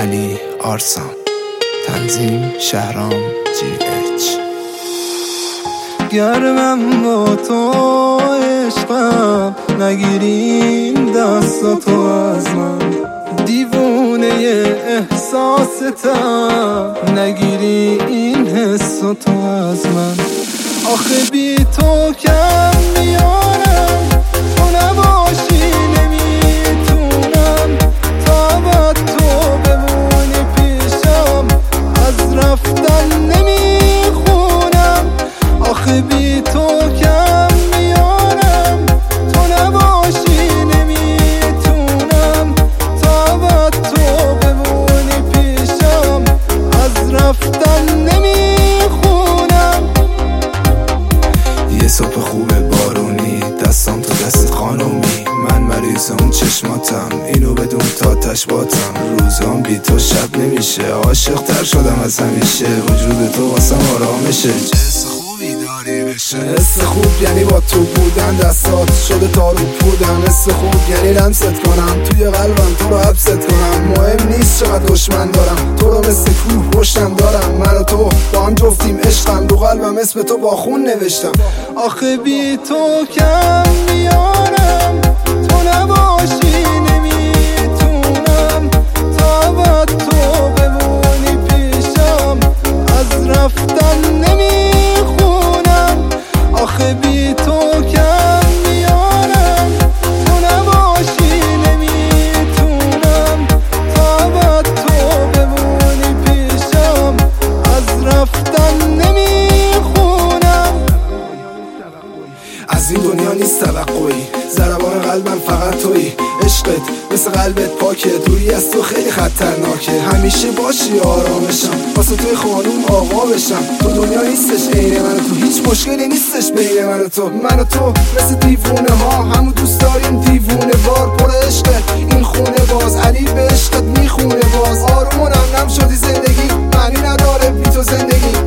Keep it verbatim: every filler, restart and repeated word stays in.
علی آرسام، تنظیم شهرام جی اچ. گرمم با تو عشقم، نگیرین دستاتو از من، دیوونه احساستم، نگیری این حساتو از من. آخه بی تو کم میارم، تو نباشی نمیتونم، تا ابد تو بمونی پیشم، از رفتن نمیخونم. آخه بی تو کم میارم، تو نباشی نمیتونم، تا ابد تو بمونی پیشم، از رفتن نمیخونم. یه صبح خوب بارونی، دستام تو دستت خانومی، من مریض اون چشماتم، اینو بدون تا تشباتم. روزام بی تو شب نمیشه، عاشق تر شدم از همیشه، وجود تو واسم آرامشه. چه حس خوبی داری بشه، حس خوب یعنی با تو بودن، دستات شده تارو بودن. حس خوب یعنی لمست کنم توی قلبم، تو رو حبست کنم. مهم نیست چقدر دشمن دارم، تو رو مثل کوه پشتم دارم. من و تو با هم جفتیم عشقم، رو قلبم اسم تو با خون نوشتم. آخه بی تو کم میارم، تو نباشی نمیتونم، تا ابد تو بمونی پیشم، از رفتن نمیخونم. آخه بی تو کم میارم، تو نباشی نمیتونم، تا ابد تو بمونی پیشم، از رفتن نمیخونم. از این دنیا نیست توقعی، ضربان قلبم فقط تویی. عشقت مثل قلبت پاکه، دوری از تو خیلی خطرناکه. همیشه باشی آرامشم، واسه توی خانوم آقا بشم. تو دنیا نیستش عین من و تو، هیچ مشکلی نیستش بین من و تو. من و تو مثل دیوونه ها، همو دوست داریم دیوونه وار. پر عشقت این خونه باز، علی به عشقت میخونه باز. آرومونم نم شدی زندگی، معنی نداره بی تو زندگی.